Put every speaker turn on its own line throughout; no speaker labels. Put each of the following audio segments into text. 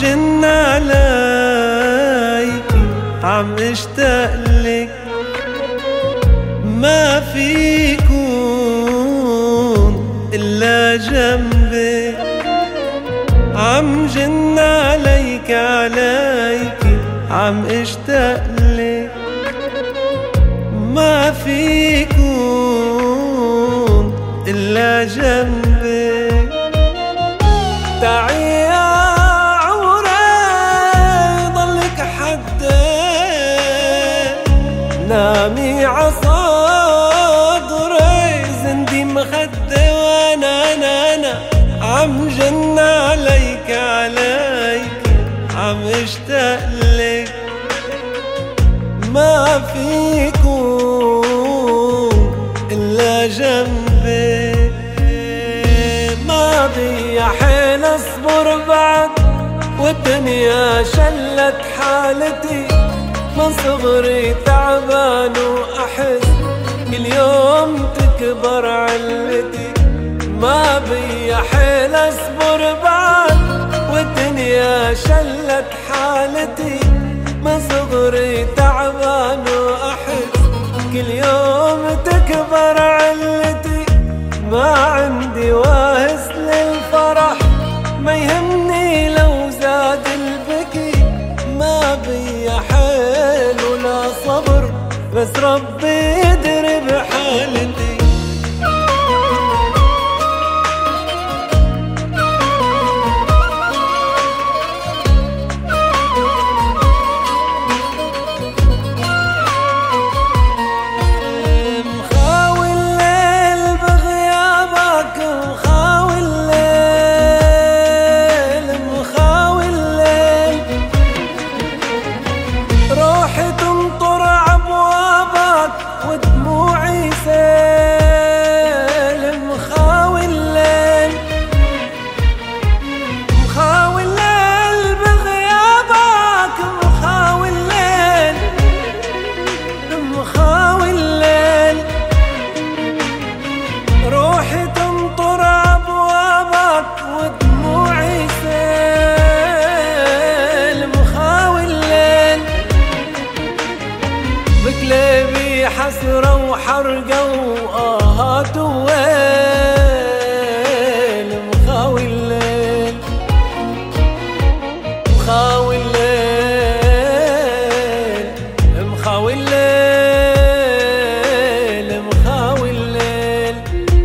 جن عليكي عم اشتاقلك، ما فيكون إلا جنبك. عم جن عليكي عم اشتاقلك، ما فيكون إلا جنبك. تعي يا عمري ضلك حدي، نامي عصدري زندي مخدي، وانا عم جن عليك عم اشتاقلك، ما فيكون إلا جنبك. ما بي حيل اصبر بعد والدنيا شلت حالتي، من صغري تعبان وأحس كل يوم تكبر علتي. ما بي حيل اصبر بعد والدنيا شلت حالتي، من صغري تعبان وأحس كل يوم تكبر علتي. ما عندي واهس للفرح، ما يهمني لو زاد البكي. ما بي حيل ولا صبر، بس ربي يدري بحالتي. بقلبي حسرة وحرقة وآهات وويل، مخاوي الليل مخاوي الليل مخاوي الليل مخاوي الليل.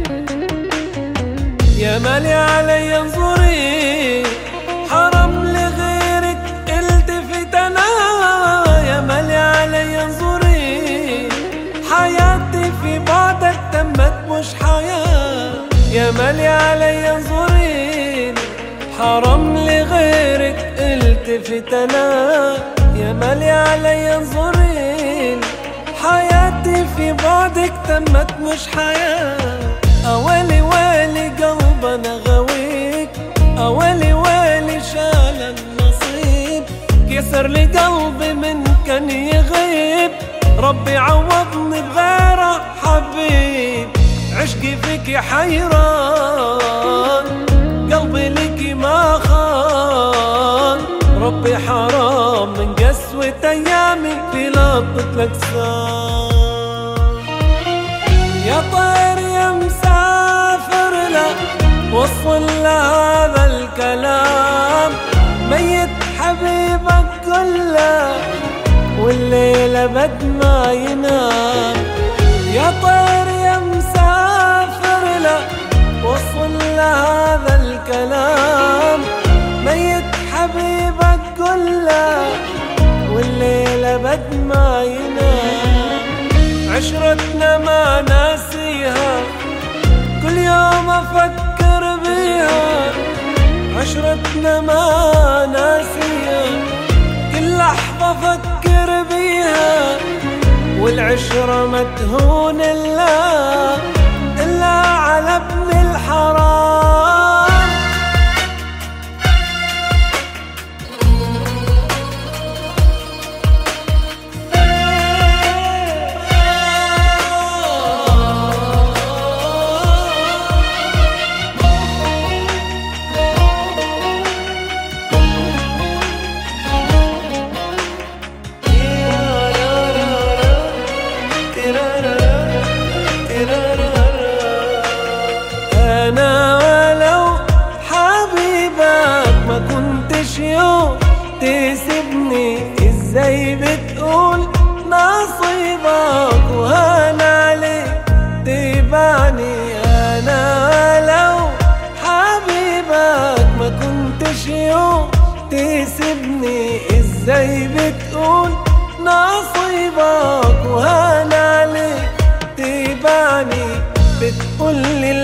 يا مالي علي انظري، حرام لغيرك التفت انا. يا مالي علي انظري، حياتي في بعدك تمت مش حياة. يا مالي علي انظرين، حرام لغيرك التفت انا. يا مالي علي انظرين، حياتي في بعدك تمت مش حياة. أولي ويلي قلب أنا غويك، أولي ويلي شال النصيب. كسر لي قلبي من كان يغيب، ربي عوضني بغيره حبيب. عشقي فيكي حيران، قلبي ليكي ما خان. ربي حرام من قسوة أيامي في لطة الأجسام. يا طير يا مسافر لا وصل لهذا الكلام، ميت حبيبك كله والليلة بد ما ينام. يا طير يا مسافر لا وصل لهذا الكلام، ميت حبيبك كله والليلة بد ما ينام. عشرتنا ما ناسيها، كل يوم أفكر بيها. عشرتنا ما ناسيها، كل لحظة أفكر بيها. والعشرة ما تهون إلا على ابن الحرام.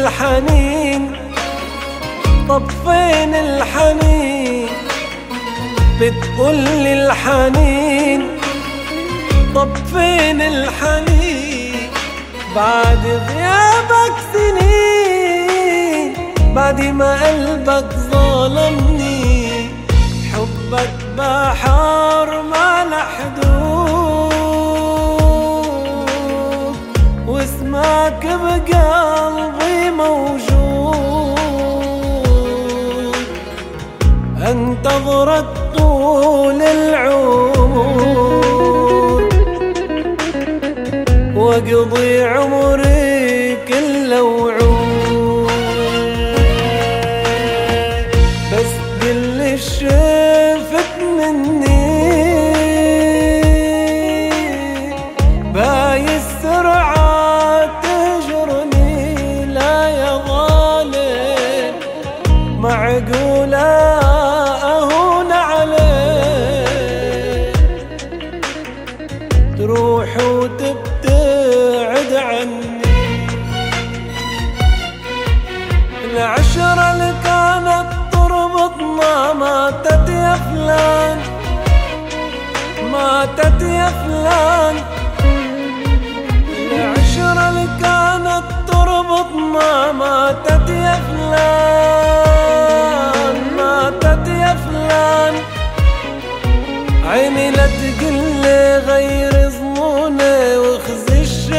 الحنين؟ طب فين الحنين؟ بتقولي الحنين، طب فين الحنين؟ بعد غيابك سنين، بعد ما قلبك ظلمني، حبك بحر ما له حدود، واسمك بقلبي موجود، انتظرك طول العمر، واقضي عمري كله وعود، بس كل شفت مني باي السرعة تجرني، لا يا ظالم معقولة أهون عليك، تروح وتبتعد عني. العشرة اللي كانت تربطنا ماتت يا فلان، ماتت يا فلان. العشرة اللي كانت تربطنا ماتت يا فلان، ماتت يا فلان. عيني لا تقلي غير ظنوني، واخزي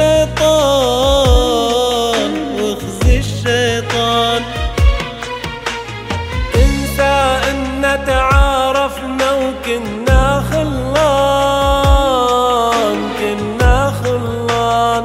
الشيطان، واخزي الشيطان. انسى ان تعارفنا وكنا خلان، كنا خلان.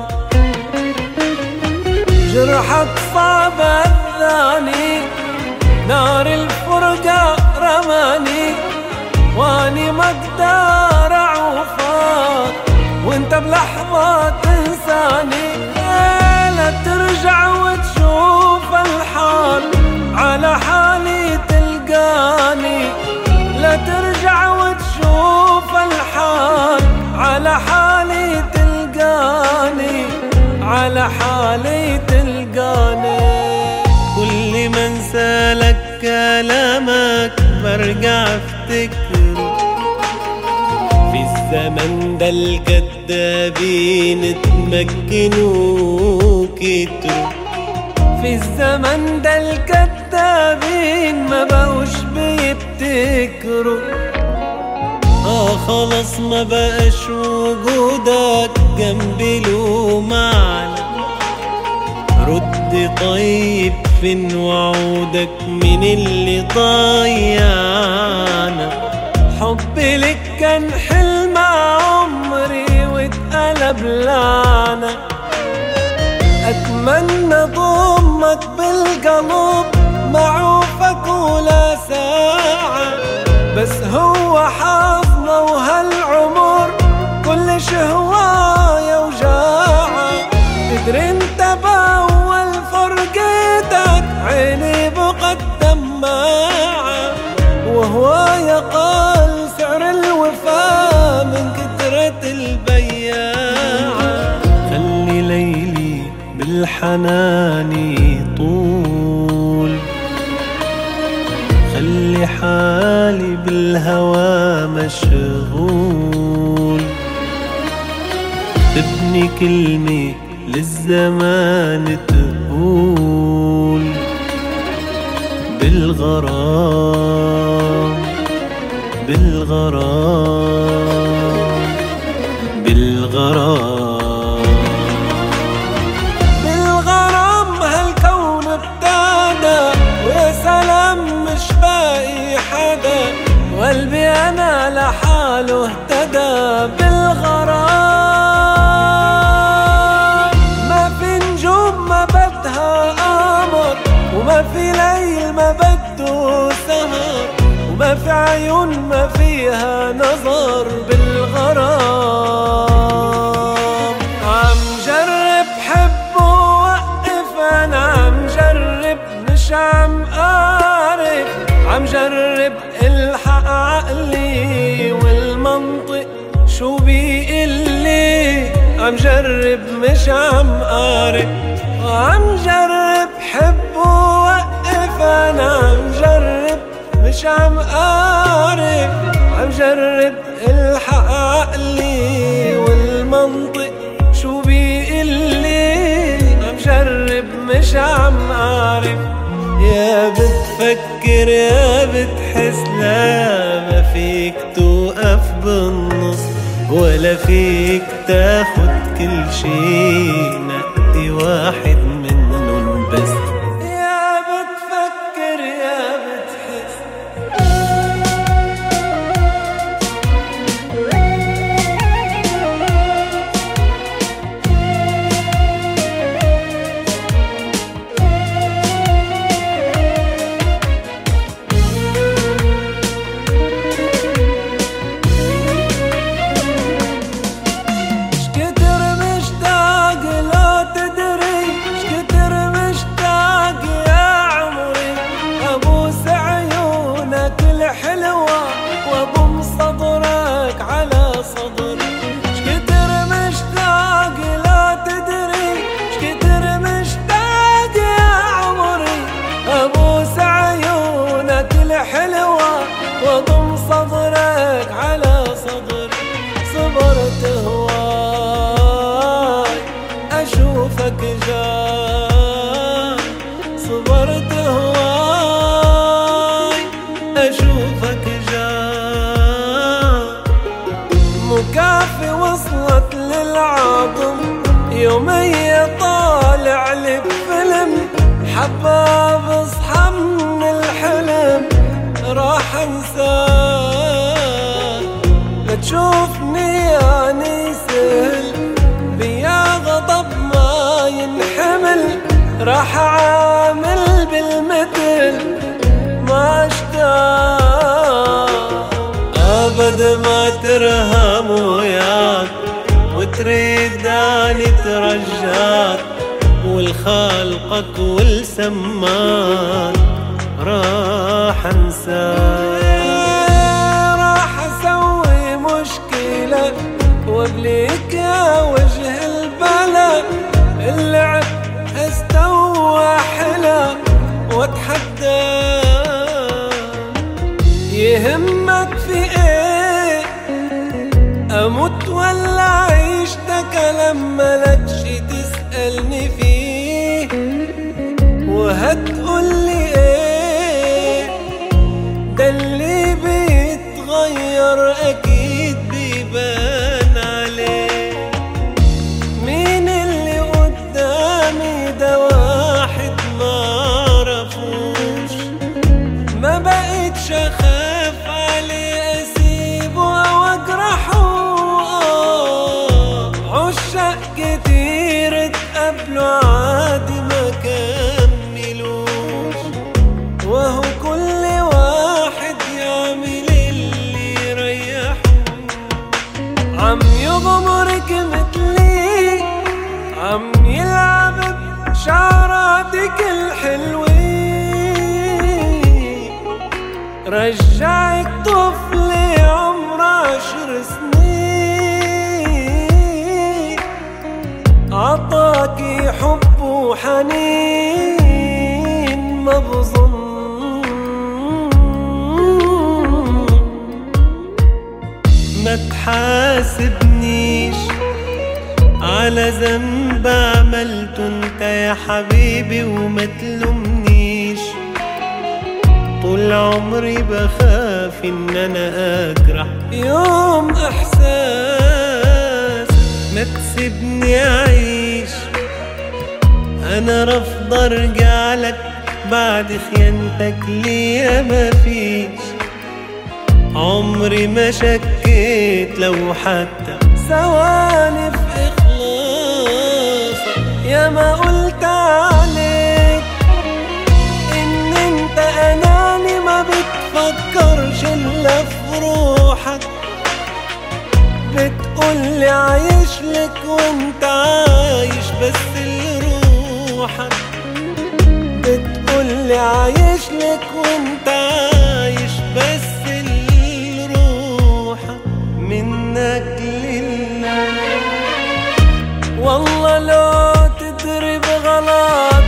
جرحك صعب اذاني، نار الفرقة رماني، واني ما اقدر اعوفك وانت بلحظة تنساني. لا ترجع وتشوف الحال على حالي تلقاني، لا ترجع وتشوف الحال على حالي تلقاني، على حالي تلقاني. كل ما انسى لك كلامك برجع افتكره، في الزمن ده الكدابين اتمكنوا كتروا، في الزمن ده الكدابين ما بقوش بيبتكروا. خلاص ما بقاش وجودك جنبي له معنى، رد طيب فين وعودك من اللي ضيعنا. حبي لك كان حلم عمري واتقلب لعنة، اتمنى ضمك بالقلب معوفك ولا ساعة، بس هو حظنا وهالعمر كل شهوايا وجاعة. تدري انت بأول فرقتك عيني بقت دماعة، وهوايا قال سعر الوفا من كترة البياعة. خلي ليلي بالحنان طول، خلي حالي بالهوى مشغول، تبني كلمة للزمان تقول بالغرام، بالغرام، بالغرام، بالغرام. هالكون ابتدى ويا سلام مش باقي حدا، وقلبي انا لحاله اهتدى بالغرام. ما في نجوم ما بدها قمر، وما في ليل ما بده سهر، وما في عيون ما فيها نظر بالغرام. عم جرب حب ووقف، انا عم جرب مش عم اعرف، عم جرب الحق عقلي والمنطق شو بيقلي، عم جرب مش عم اعرف، عم جرب حب ووقف، انا عم جرب مش عم قارب، عم جرب الحق عقلي والمنطق شو بيقلي، عم جرب مش عم قارب. يا بتفكر يا بتحس، لا ما فيك توقف بالنص، ولا فيك تاخد كل شي، نقي واحد منهم بس. يا بتفكر يا بتحس، حلوة وضم صدرك على صدري، شكتر مشتاق لا تدري، شكتر مشتاق يا عمري، ابوس عيونك الحلوة وضم صدرك على صدري. صبرت هواي اشوفك جاي، صبرت هواي اشوفك جاي. مكافي وصلت للعظم، يومية طالع لي بفيلم، حباب اصحى من الحلم راح انساك. لا تشوفني يعني سهل بيا غضب ما ينحمل، راح اعامل بالمثل ما اشتاق. ابد ما ترهم وياك وتريداني ترجاك، والخالقك والسماك راح انساك. راح اسوي مشكلة وابليك يا وجه البلا، اللعب استوى حلا واتحدى. يهمك في ايه اموت ولا عيشتك، لما لكش تسألني فيه وهتقولي ايه؟ ده اللي بيتغير اكيد بيبان عليه. مين اللي قدامي ده واحد معرفوش، ما بقيتش اخاف عليه اسيبه او اجرحه. عشاق كتير اتقابلوا عادي ما كملوش، وهو كل واحد يعمل اللي يريحه. عم يغمرك مثلي، عم يلعب بشعراتك الحلوين، رجعك طفلة عمر 10 سنين، عطاكي حب وحنين ما بظن. ما تحاسبنيش على ذنب عملته انت يا حبيبي، وما تلومنيش. طول عمري بخاف ان انا اجرح يوم احساس، ما تسيبني اعيش. انا رافض ارجع لك بعد خيانتك ليا، ما فيش عمري ما شكيت لو حتى ثواني في إخلاصك. يا ما قلت عليك إن أنت أناني، ما بتفكرش إلا في روحك. بتقولي عايش لك وأنت عايش بس لروحك، بتقولي عايش لك وأنت عايش بس لروحك. منك لله والله لو تدري بغلط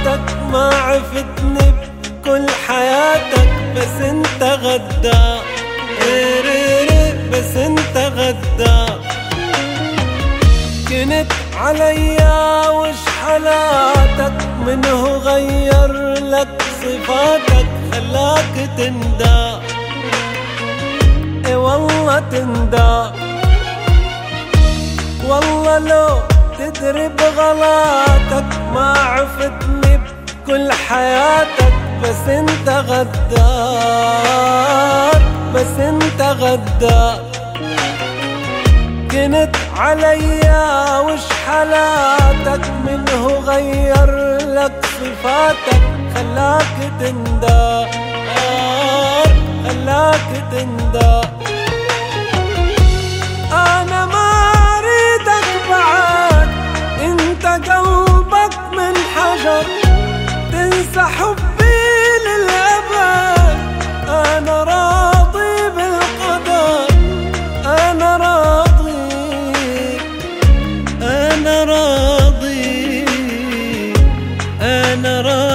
غدار، بس انت غدار. كنت عليا وش حالاتك، منه غير لك صفاتك خلاك تندار. اي والله تندار، والله لو تدري بغلاتك ما عفتني بكل حياتك. بس انت غدار، بس انت غدار. كنت عليا وش حالاتك، منه غير لك صفاتك خلاك تندار، خلاك تندار. انا ما اريدك بعد، انت قلبك من حجر، تنسى حبي للأبد. انا راضي بالقدر، انا راضي، انا راضي، انا راضي.